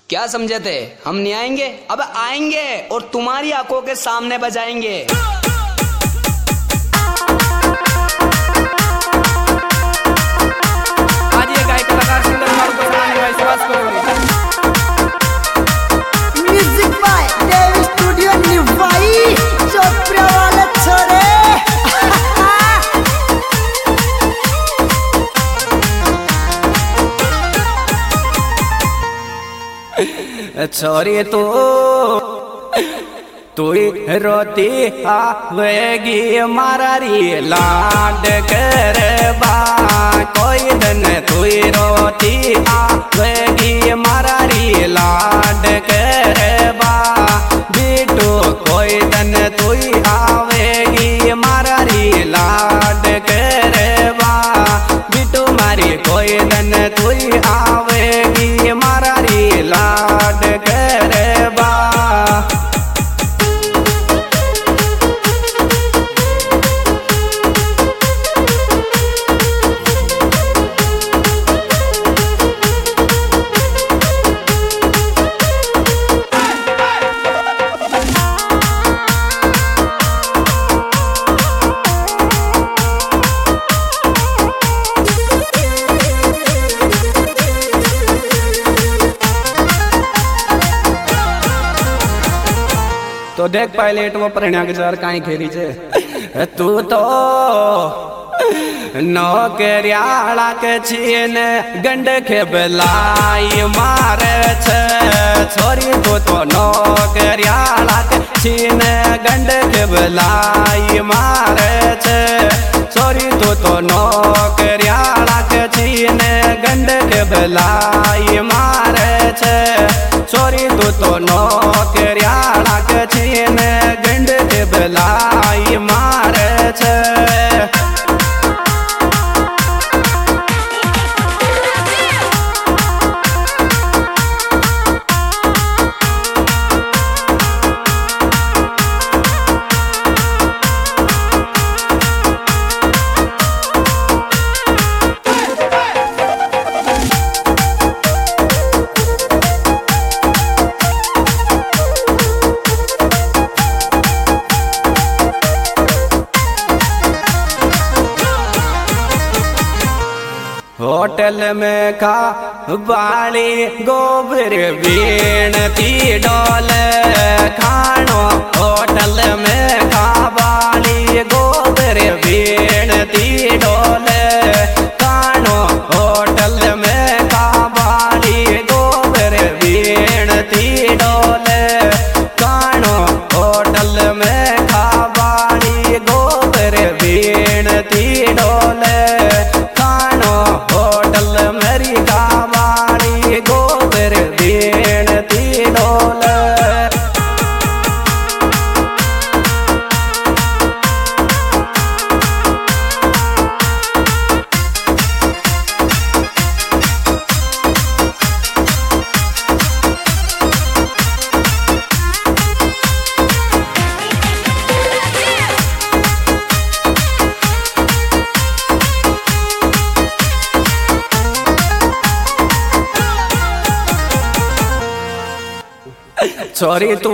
क्या समझे थे? हम नहीं आएंगे? अब आएंगे और तुम्हारी आंखों के सामने बजाएंगे। आज ये गायक कलाकार सुंदर कुमार को सुनाने का विश्वास करोगे। म्यूजिक बाय देव स्टूडियो निभाई चोपड़ा वाले छोरे। छोरी तू रोती आवेगी मारी लाड करबा कोई दिन तू रोती आवेगी मारी लाड करबा बिटू कोई दिन तू आवेगी मारी लाड करबा बिटू मारी कोई दिन तू आवेगी मारी लाड करबा। तो देख पायलट वो प्रणया के जार काई खेली छे तू तो नौकरियाला के छीन गंड के बलाई मारे छे छोरी तो नौकरियाला के छीन गंड के बलाई मारे छे छोरी तो नौकरियाला के छीन गंड के बलाई मारे छे छोरी तो नौकरियाला के छीन गंड के बलाई मारे छे। होटल में खा बाली गोबर बीणती डोल खानो होटल में खा बाली गोबर बीणती डोल खानो होटल में खा बाली गोबर बीणती डोल खानो होटल में खा बाली गोबर बीणती डोल होटल मेरी कावाड़ी गोबर बीणती डोल। छोरी तू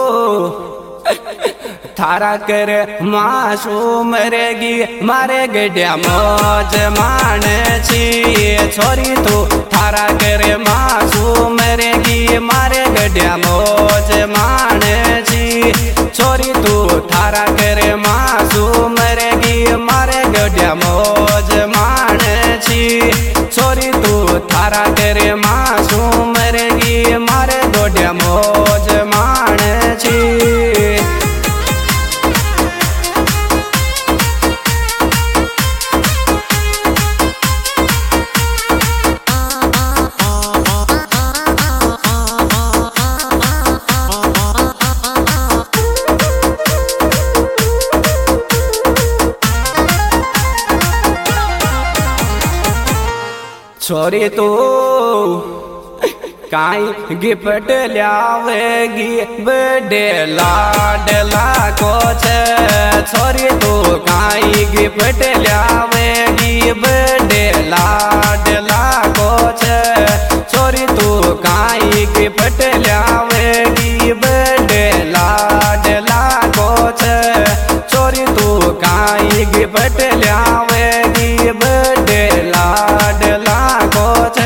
थारा कर मासूम मरेगी मारे गड्या मौज माने छी छोरी तू थारा कर मासूम मरेगी मारे गड्या मौज माने छी छोरी तू थारा कर मासूम मरेगी मारे गड्या मौज माने छी छोरी तू थारा कर मासूम मरेगी मारे गड्या मौज माने छी। छोरी तू काई गिफ्ट लावेगी बड़े लाडला को छे छोरी तू काई गिफ्ट लावेगी बड़े लाडला को छे छोरी तू काई गिफ्ट लावेगी बड़े लाड लागो छे छोरी तू काई गिफ्ट लावेगी बड़े लाड लागो छे।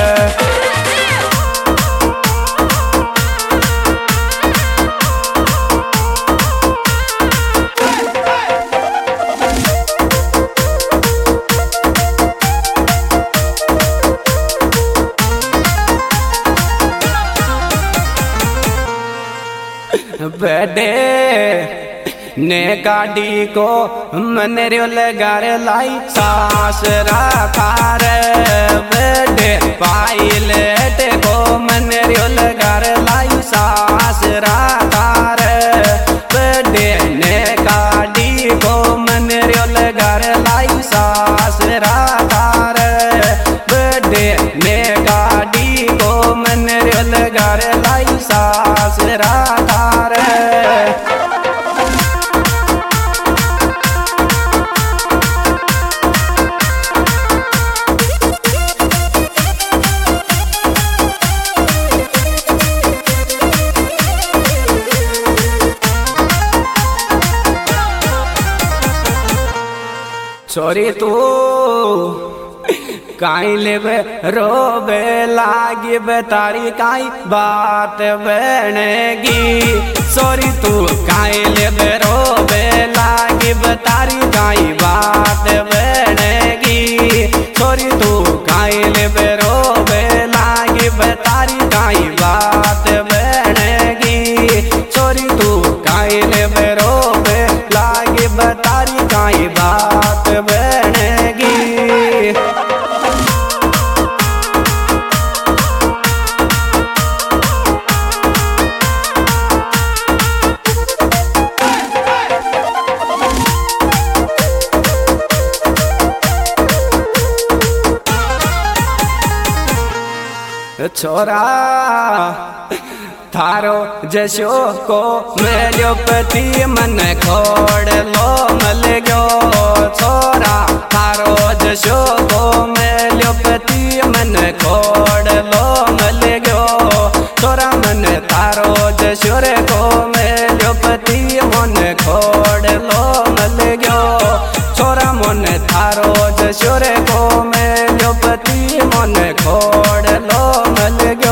बड़े ने गाड़ी को मनरियो लगार लाई सास राखार बड़े पायलट को मनरियो लगार लाई सास राखार बड़े ने गाड़ी को मनरियो लगार लाई सास राखार बड़े ने गाड़ी को मनरियो लगार लाई सास राखार। छोरी तू काई लेबे रोबे लागी तारी काई बात बनेगी छोरी तू काई लेबे रोबे लागी तारी काई बात बनेगी छोरी तू काई लेबे रोबे लागी तारी काई बात बनेगी छोरी तू काई लेबे रोबे लागी तारी काई बात बनेगी। छोरा थारो जशो को मेलो पति मन खोड़ लो मल गयो छोरा थारो जशो को मेलो पति मन खोड़ लो मल गयो छोरा मन थारो जशोर को मेलो पति मन खोड़ लो मल गयो छोरा मन थारो जशोर को मेलो पति मन खोड़ लो मल गयो।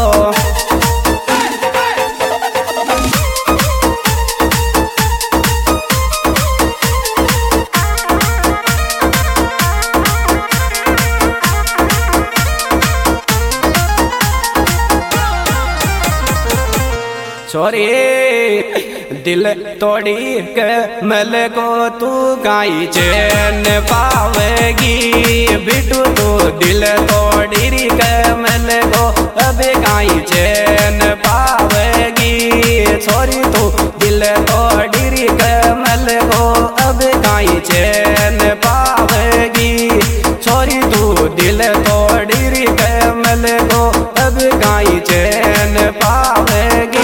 छोरी दिल तोड़ी के मल को तू काई चैन पावेगी बिटू तू दिल तोड़ी के मल को अब काई चैन पावेगी छोरी तू दिल तोड़ी के मल को अब काई चैन पावेगी छोरी तू दिल तोड़ी के मल को अब काई चैन पावेगी।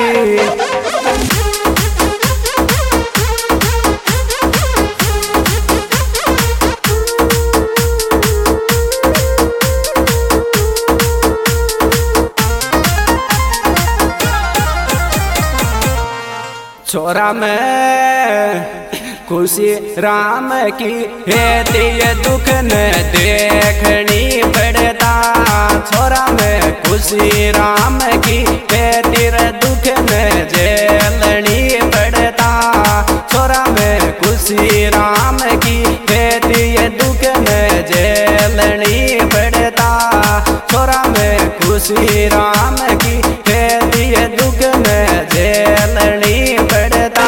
छोरा में खुशी राम की हेती दुख न देखनी पड़ता छोरा में खुशी राम की हेती दुख न झेलनी पड़ता छोरा में खुशी राम की हेती दुख न झेलनी पड़ता छोरा में खुशी राम की हेती दुख न झेलनी पड़ता।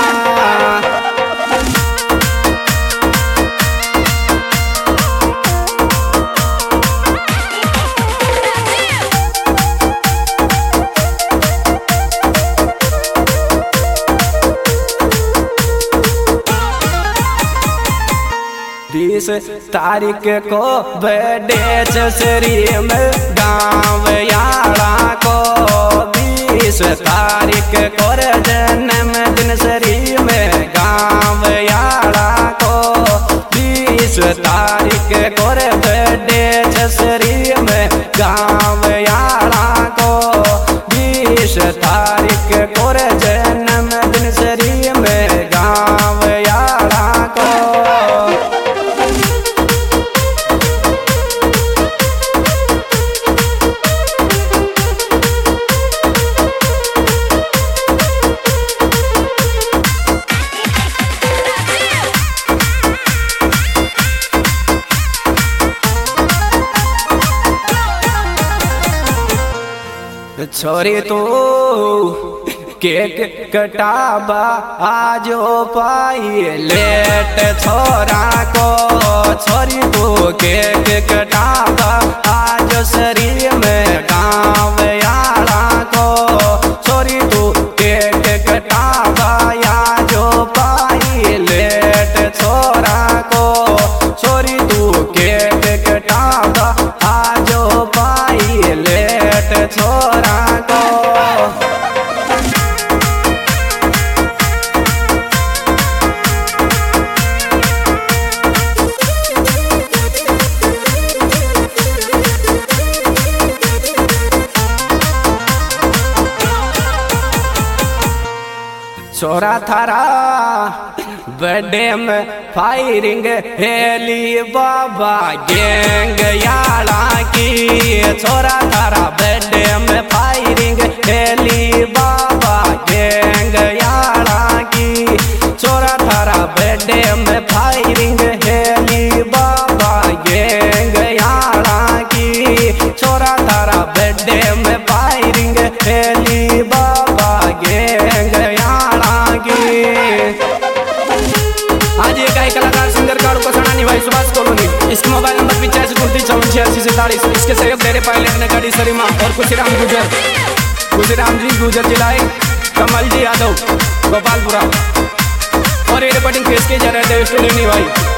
बीस तारीख को बर्थडे जसरी में गाँव याड़ा को 20 तारीख को जन्मदिन सरी में गाँव याड़ा को 20 तारीख को बर्थडे जसरी में गाँव याड़ा को 21 तारीख कोरे जन्मदिन सरी में गाँव यारा को। छोरी तू केक कटाबा आजो पाई लेट छोरा को। छोरी तू केक कटाबा आज शरीर में गाँव यारा को। छोरी तू केक कटाबा आजो पाई लेट छोरा को। छोरी तू केक कटाबा आजो पाई लेट छोरा को। छोरा थारा बर्थडे में फायरिंग हेली बाबा गैंग यारा की। छोरा थारा बर्थडे में फायरिंग हेली बाबा गैंग यारा की। छोरा थारा बर्थडे में फायरिंग हेली बाबा गैंग यारा की। छोरा थारा बर्थडे में फायरिंग हेली बाबा गैंग यारा की। आज ये गाय कलाकार सिंगर काड़ू को सनानी भाई सुभाष कॉलोनी। इसका मोबाइल नंबर 8534 इसके सहयोग दे रहे पायलट ने गाड़ी सरीमा और खुशीराम जी गुजर जिलाए कमल जी यादव गोपालपुरा। और ये रिकॉर्डिंग फेस के जा रहे थे स्टूडियो भाई।